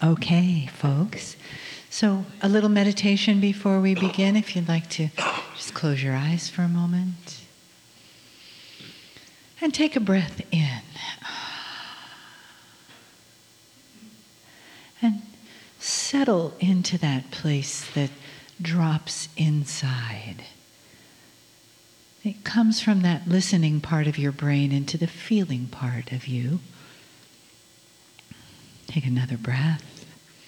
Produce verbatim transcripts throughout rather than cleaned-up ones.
Okay, folks. So a little meditation before we begin. If you'd like to just close your eyes for a moment. And take a breath in. And settle into that place that drops inside. It comes from that listening part of your brain into the feeling part of you. Take another breath.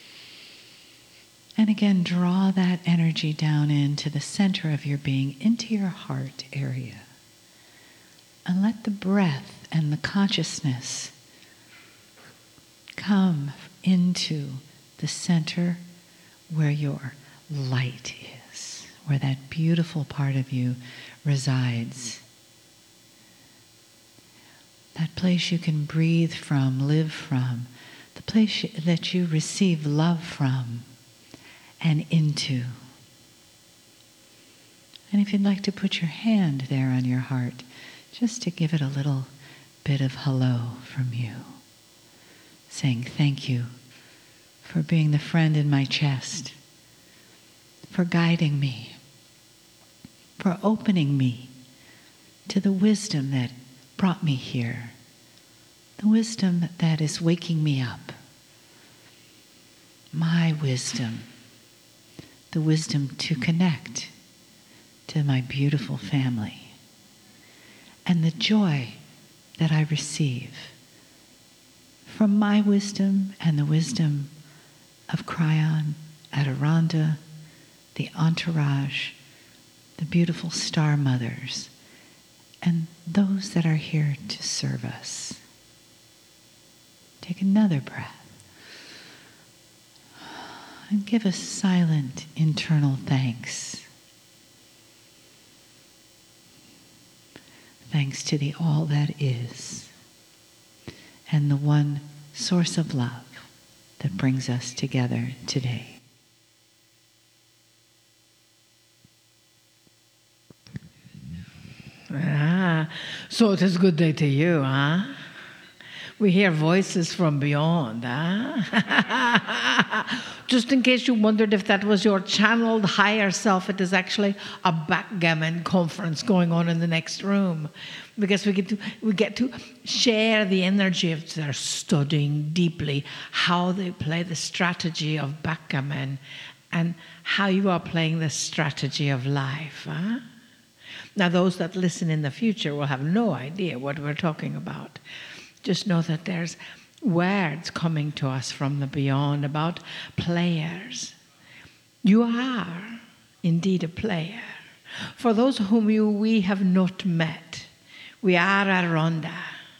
And again, draw that energy down into the center of your being, into your heart area. And let the breath and the consciousness come into the center where your light is, where that beautiful part of you resides. That place you can breathe from, live from, the place that you receive love from and into. And if you'd like to put your hand there on your heart, just to give it a little bit of hello from you, saying thank you for being the friend in my chest, for guiding me, for opening me to the wisdom that brought me here, the wisdom that is waking me up, my wisdom, the wisdom to connect to my beautiful family, and the joy that I receive from my wisdom and the wisdom of Kryon, Adiranda, the entourage, the beautiful star mothers, and those that are here to serve us. Take another breath and give a silent internal thanks. Thanks to the all that is and the one source of love that brings us together today. Ah, so it is a good day to you, huh? We hear voices from beyond, huh? Just in case you wondered if that was your channeled higher self, it is actually a backgammon conference going on in the next room, because we get to we get to share the energy of their studying deeply how they play the strategy of backgammon and how you are playing the strategy of life, huh? Now, those that listen in the future will have no idea what we're talking about. Just know that there's words coming to us from the beyond about players. You are indeed a player. For those whom you, we have not met, we are Adiranda.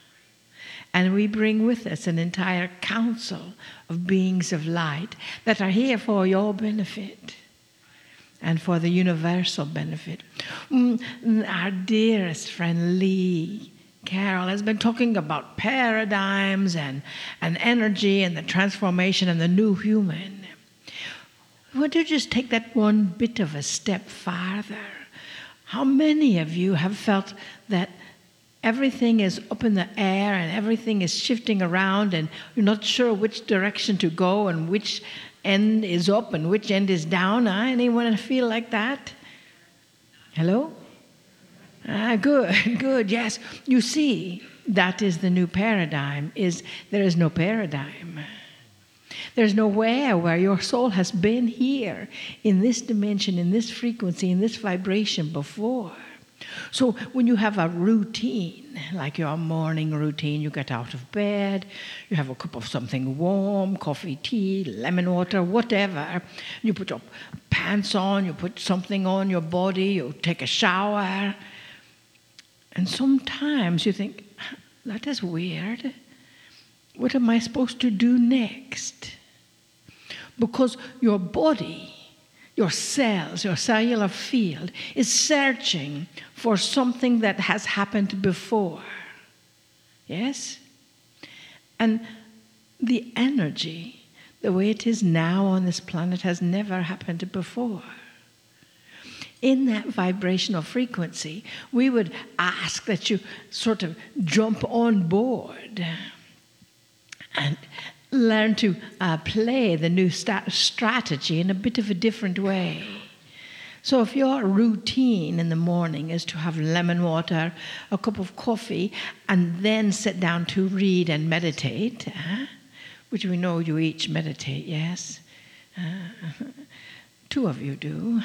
And we bring with us an entire council of beings of light that are here for your benefit and for the universal benefit. Mm, our dearest friend Lee Carroll has been talking about paradigms and, and energy and the transformation and the new human. Would you just take that one bit of a step farther? How many of you have felt that everything is up in the air and everything is shifting around and you're not sure which direction to go and which end is up and which end is down? Huh? Anyone feel like that? Hello? Ah, good, good, yes. You see, that is the new paradigm, is there is no paradigm. There's nowhere where your soul has been here in this dimension, in this frequency, in this vibration before. So when you have a routine, like your morning routine, you get out of bed, you have a cup of something warm, coffee, tea, lemon water, whatever. You put your pants on, you put something on your body, you take a shower. And sometimes you think, that is weird. What am I supposed to do next? Because your body, your cells, your cellular field is searching for something that has happened before. Yes? And the energy, the way it is now on this planet, has never happened before. In that vibrational frequency, we would ask that you sort of jump on board and learn to uh, play the new sta- strategy in a bit of a different way. So if your routine in the morning is to have lemon water, a cup of coffee, and then sit down to read and meditate, uh, which we know you each meditate, yes? Uh, two of you do.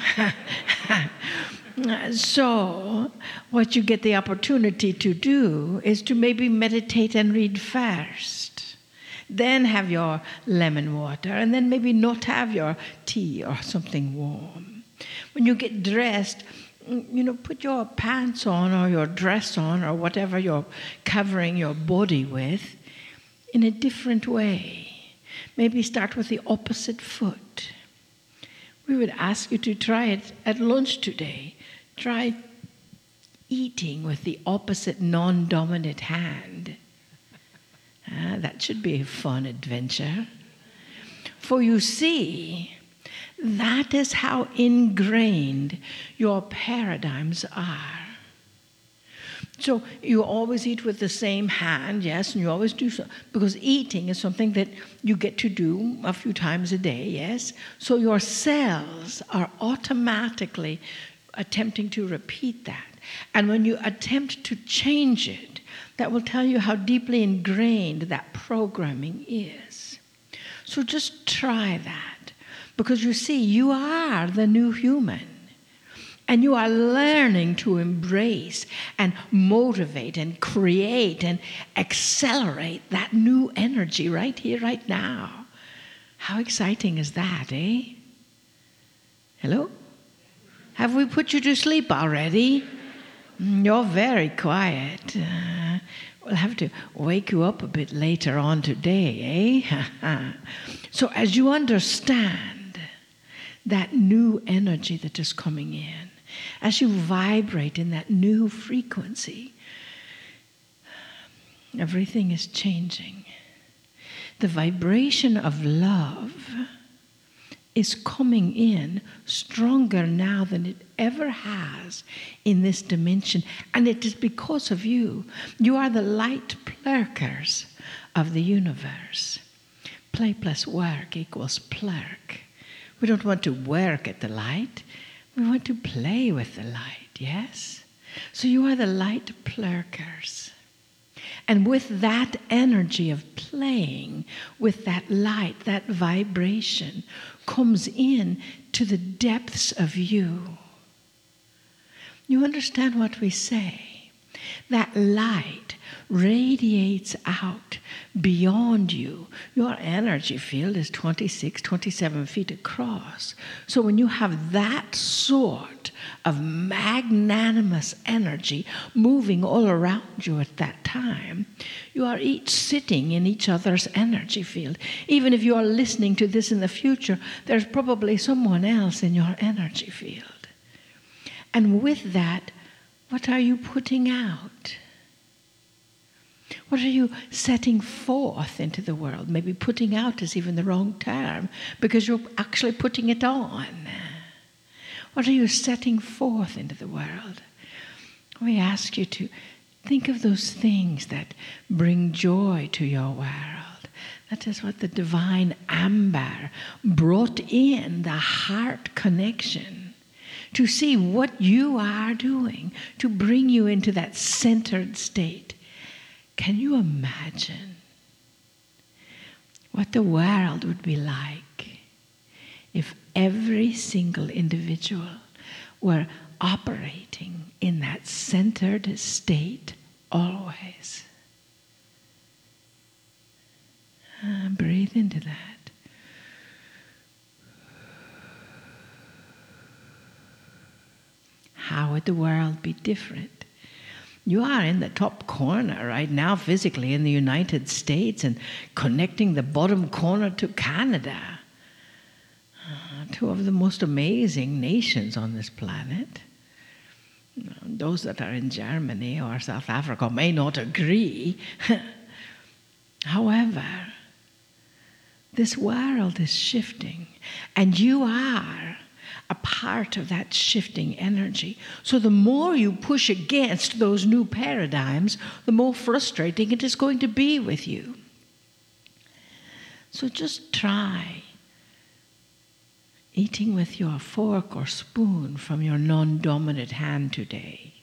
So what you get the opportunity to do is to maybe meditate and read first. Then have your lemon water, and then maybe not have your tea or something warm. When you get dressed, you know, put your pants on or your dress on or whatever you're covering your body with in a different way. Maybe start with the opposite foot. We would ask you to try it at lunch today. Try eating with the opposite non-dominant hand. Uh, that should be a fun adventure. For you see, that is how ingrained your paradigms are. So you always eat with the same hand, yes, and you always do so, because eating is something that you get to do a few times a day, yes? So your cells are automatically attempting to repeat that. And when you attempt to change it, that will tell you how deeply ingrained that programming is. So just try that, because you see, you are the new human. And you are learning to embrace and motivate and create and accelerate that new energy right here, right now. How exciting is that, eh? Hello? Have we put you to sleep already? You're very quiet. Uh, we'll have to wake you up a bit later on today, eh? So as you understand that new energy that is coming in, as you vibrate in that new frequency, everything is changing. The vibration of love is coming in stronger now than it ever has in this dimension. And it is because of you. You are the light plurkers of the universe. Play plus work equals plurk. We don't want to work at the light. We want to play with the light, yes? So you are the light plurkers. And with that energy of playing with that light, that vibration comes in to the depths of you. You understand what we say? That light radiates out beyond you. Your energy field is twenty-six, twenty-seven feet across. So when you have that sort of magnanimous energy moving all around you at that time, you are each sitting in each other's energy field. Even if you are listening to this in the future, there's probably someone else in your energy field. And with that, what are you putting out? What are you setting forth into the world? Maybe putting out is even the wrong term, because you're actually putting it on. What are you setting forth into the world? We ask you to think of those things that bring joy to your world. That is what the divine amber brought in, the heart connection, to see what you are doing, to bring you into that centered state. Can you imagine what the world would be like if every single individual were operating in that centered state always? Uh, breathe into that. How would the world be different? You are in the top corner right now physically in the United States and connecting the bottom corner to Canada. Uh, two of the most amazing nations on this planet. Those that are in Germany or South Africa may not agree. However, this world is shifting, and you are a part of that shifting energy. So the more you push against those new paradigms, the more frustrating it is going to be with you. So just try eating with your fork or spoon from your non-dominant hand today.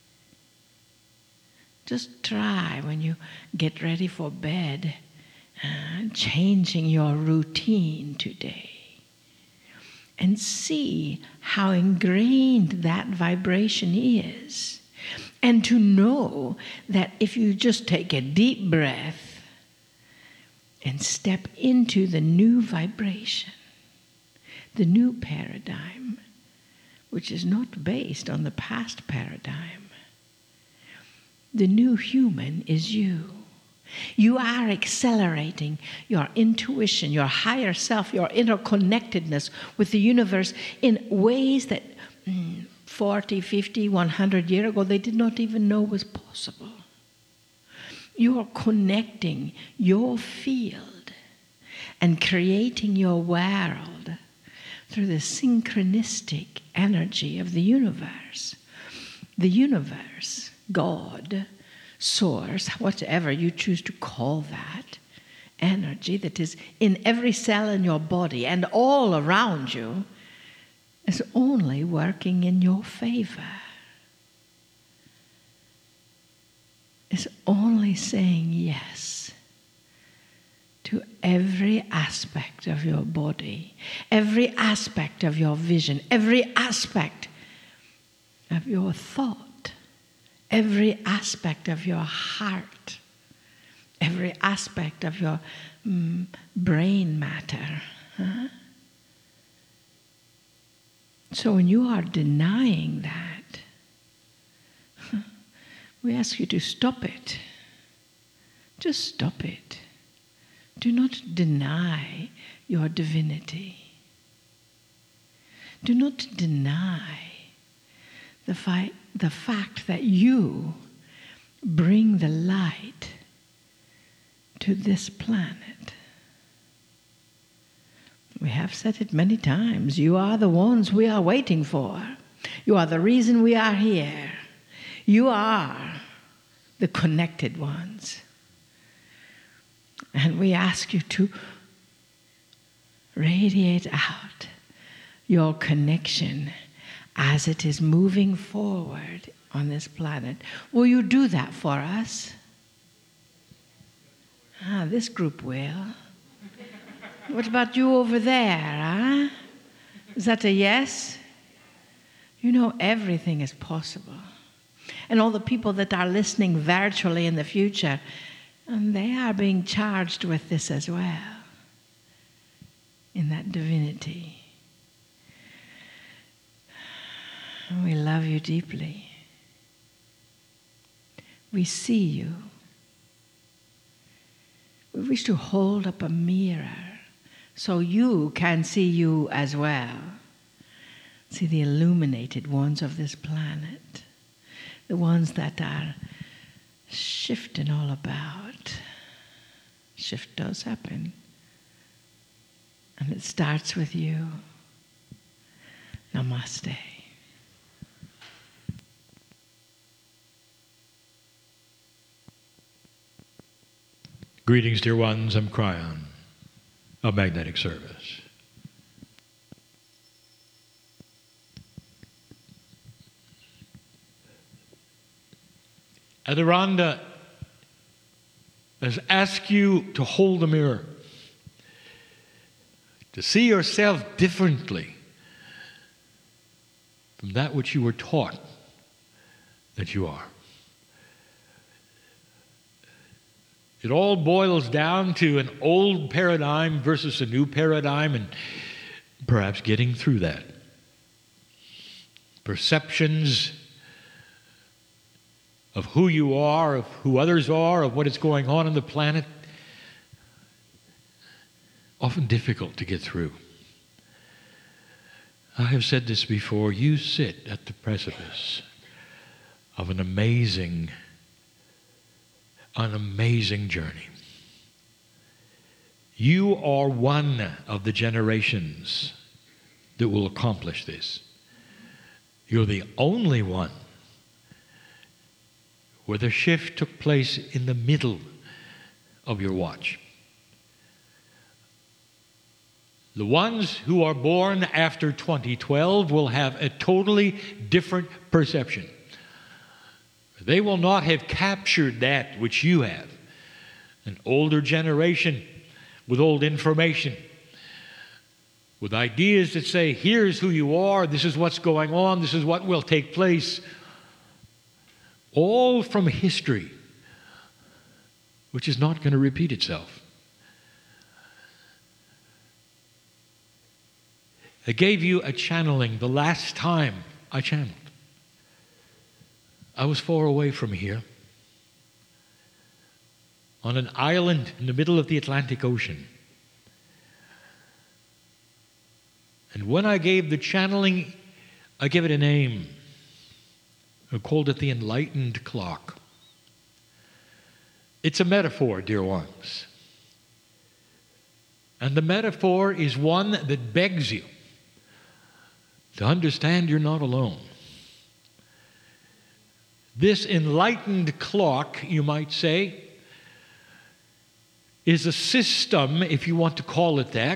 Just try when you get ready for bed, uh, changing your routine today. And see how ingrained that vibration is. And to know that if you just take a deep breath and step into the new vibration, the new paradigm, which is not based on the past paradigm. The new human is you. You are accelerating your intuition, your higher self, your interconnectedness with the universe in ways that mm, forty, fifty, one hundred years ago they did not even know was possible. You are connecting your field and creating your world through the synchronistic energy of the universe. The universe, God, source, whatever you choose to call that, energy that is in every cell in your body and all around you, is only working in your favor. Is only saying yes to every aspect of your body, every aspect of your vision, every aspect of your thought, every aspect of your heart, every aspect of your mm, brain matter. Huh? So when you are denying that, we ask you to stop it. Just stop it. Do not deny your divinity. Do not deny the, fi- the fact that you bring the light to this planet. We have said it many times. You are the ones we are waiting for. You are the reason we are here. You are the connected ones. And we ask you to radiate out your connection as it is moving forward on this planet. Will you do that for us? Ah, this group will. What about you over there, huh? Is that a yes? You know, everything is possible. And all the people that are listening virtually in the future, and they are being charged with this as well, in that divinity. And we love you deeply. We see you. We wish to hold up a mirror so you can see you as well. See the illuminated ones of this planet, the ones that are shifting all about. Shift does happen. And it starts with you. Namaste. Greetings, dear ones. I'm Kryon of Magnetic Service. Adoranda has asked you to hold a mirror, to see yourself differently from that which you were taught that you are. It all boils down to an old paradigm versus a new paradigm, and perhaps getting through that. Perceptions of who you are, of who others are, of what is going on on the planet, often difficult to get through. I have said this before, you sit at the precipice of an amazing, an amazing journey. You are one of the generations that will accomplish this. You're the only one where the shift took place in the middle of your watch. The ones who are born after twenty twelve will have a totally different perception. They will not have captured that which you have. An older generation with old information, with ideas that say, here's who you are, this is what's going on, this is what will take place. All from history, which is not going to repeat itself. I gave you a channeling the last time I channeled. I was far away from here, on an island in the middle of the Atlantic Ocean. And when I gave the channeling, I gave it a name. I called it the enlightened clock. It's a metaphor, dear ones. And the metaphor is one that begs you to understand you're not alone. This enlightened clock, you might say, is a system, if you want to call it that.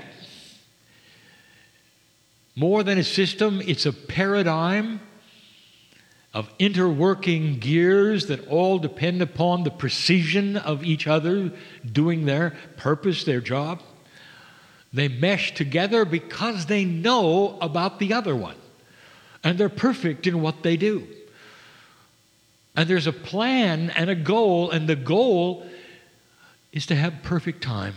More than a system, it's a paradigm of interworking gears that all depend upon the precision of each other doing their purpose, their job. They mesh together because they know about the other one. And they're perfect in what they do. And there's a plan and a goal, and the goal is to have perfect time.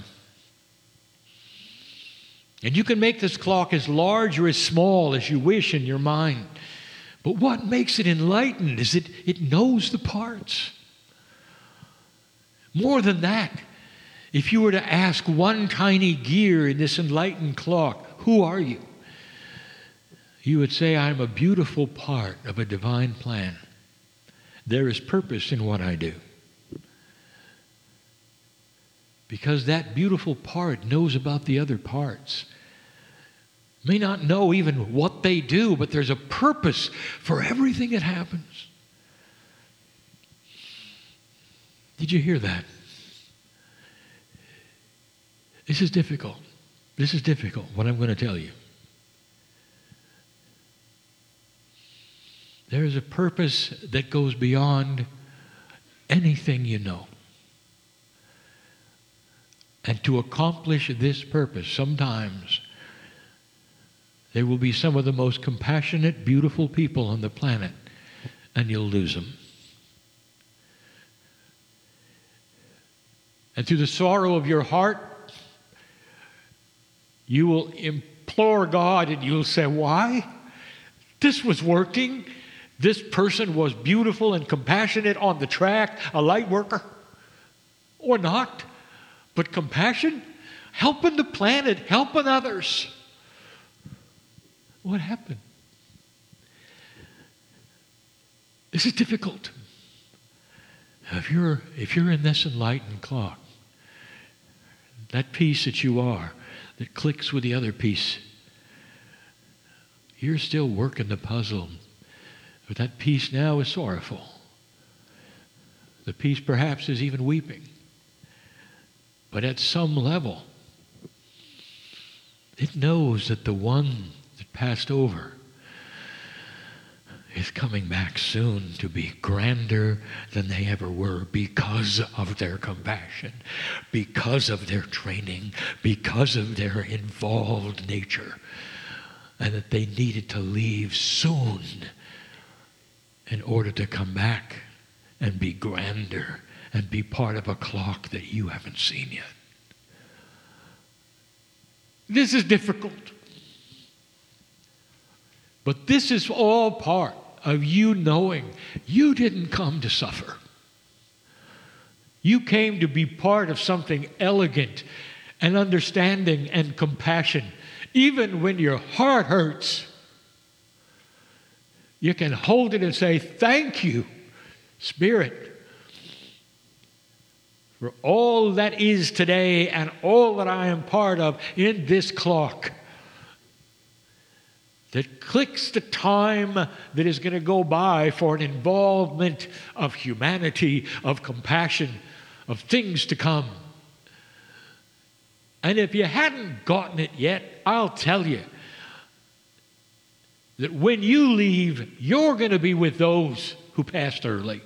And you can make this clock as large or as small as you wish in your mind. But what makes it enlightened is it, it knows the parts. More than that, if you were to ask one tiny gear in this enlightened clock, who are you? You would say, I'm a beautiful part of a divine plan. There is purpose in what I do. Because that beautiful part knows about the other parts. May not know even what they do, but there's a purpose for everything that happens. Did you hear that? This is difficult. This is difficult, what I'm going to tell you. There is a purpose that goes beyond anything you know. And to accomplish this purpose, sometimes there will be some of the most compassionate, beautiful people on the planet, and you'll lose them. And through the sorrow of your heart, you will implore God and you'll say, why? This was working. This person was beautiful and compassionate on the track, a light worker, or not. But compassion, helping the planet, helping others. What happened? This is difficult. If you're, if you're in this enlightened clock, that piece that you are, that clicks with the other piece, you're still working the puzzle. But that piece now is sorrowful. The piece perhaps is even weeping. But at some level, it knows that the one that passed over is coming back soon to be grander than they ever were because of their compassion, because of their training, because of their involved nature, and that they needed to leave soon in order to come back and be grander and be part of a clock that you haven't seen yet. This is difficult. But this is all part of you knowing you didn't come to suffer. You came to be part of something elegant and understanding and compassion. Even when your heart hurts, you can hold it and say, thank you, Spirit, for all that is today and all that I am part of in this clock that clicks the time that is going to go by for an involvement of humanity, of compassion, of things to come. And if you hadn't gotten it yet, I'll tell you that when you leave, you're going to be with those who passed early.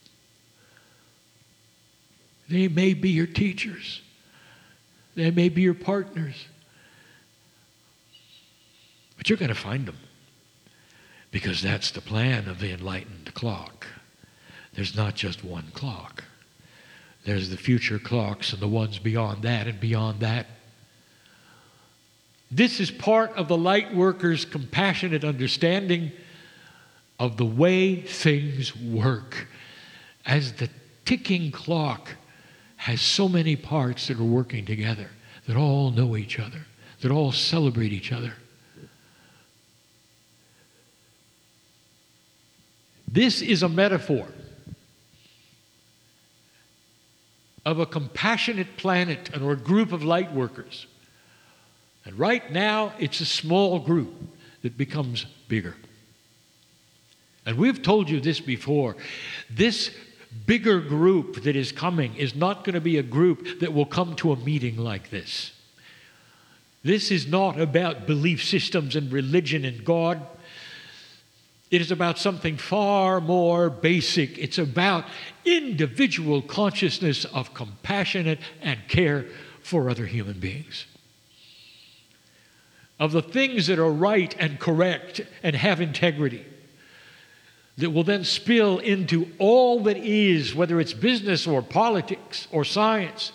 They may be your teachers. They may be your partners. But you're going to find them, because that's the plan of the enlightened clock. There's not just one clock. There's the future clocks and the ones beyond that and beyond that. This is part of the light workers' compassionate understanding of the way things work. As the ticking clock has so many parts that are working together, that all know each other, that all celebrate each other. This is a metaphor of a compassionate planet or a group of light workers. And right now, it's a small group that becomes bigger. And we've told you this before. This bigger group that is coming is not going to be a group that will come to a meeting like this. This is not about belief systems and religion and God. It is about something far more basic. It's about individual consciousness of compassionate and care for other human beings. Of the things that are right and correct and have integrity, that will then spill into all that is, whether it's business or politics or science.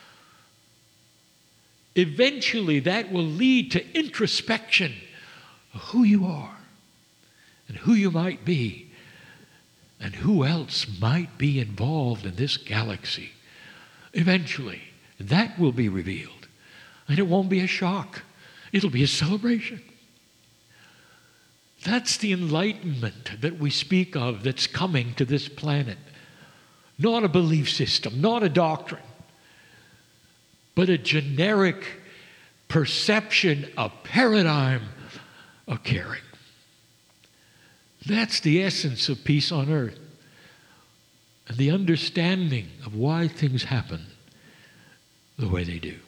Eventually, that will lead to introspection of who you are and who you might be and who else might be involved in this galaxy. Eventually, that will be revealed. And it won't be a shock. It'll be a celebration. That's the enlightenment that we speak of that's coming to this planet. Not a belief system, not a doctrine, but a generic perception, a paradigm of caring. That's the essence of peace on earth, and the understanding of why things happen the way they do.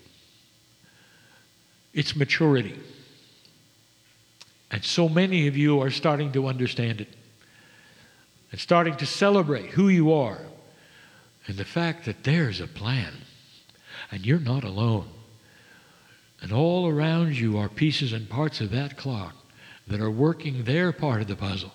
It's maturity. And so many of you are starting to understand it and starting to celebrate who you are and the fact that there's a plan and you're not alone. And all around you are pieces and parts of that clock that are working their part of the puzzle.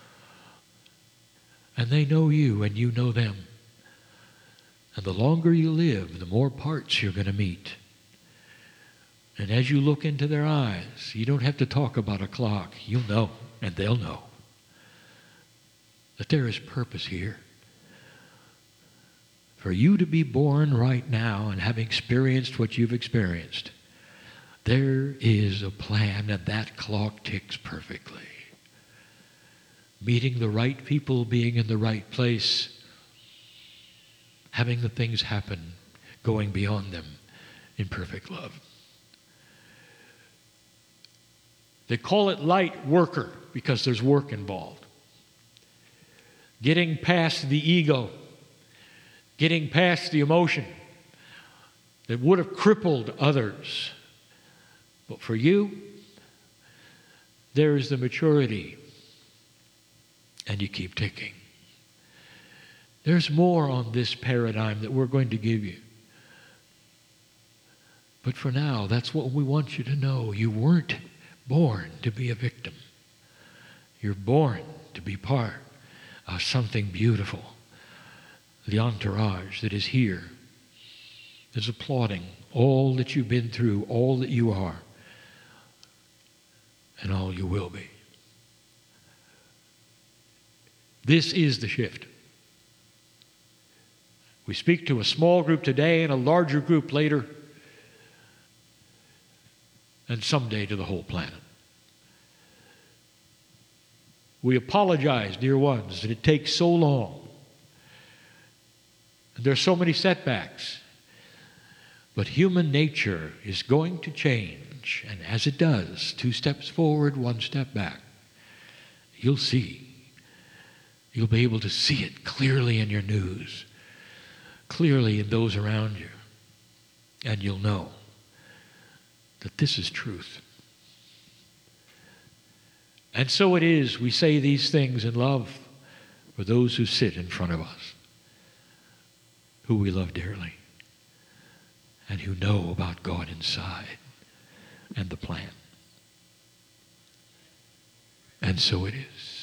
And they know you and you know them. And the longer you live, the more parts you're going to meet. And as you look into their eyes, you don't have to talk about a clock. You'll know, and they'll know, that there is purpose here. For you to be born right now and having experienced what you've experienced, there is a plan, and that clock ticks perfectly. Meeting the right people, being in the right place, having the things happen, going beyond them in perfect love. They call it light worker because there's work involved. Getting past the ego, getting past the emotion that would have crippled others. But for you, there is the maturity, and you keep ticking. There's more on this paradigm that we're going to give you. But for now, that's what we want you to know. You weren't born to be a victim. You're born to be part of something beautiful. The entourage that is here is applauding all that you've been through, all that you are, and all you will be. This is the shift. We speak to a small group today and a larger group later, and someday to the whole planet. We apologize, dear ones, that it takes so long. And there are so many setbacks. But human nature is going to change, and as it does, two steps forward, one step back, you'll see. You'll be able to see it clearly in your news, clearly in those around you, and you'll know that this is truth. And so it is, we say these things in love for those who sit in front of us, who we love dearly, and who know about God inside and the plan. And so it is.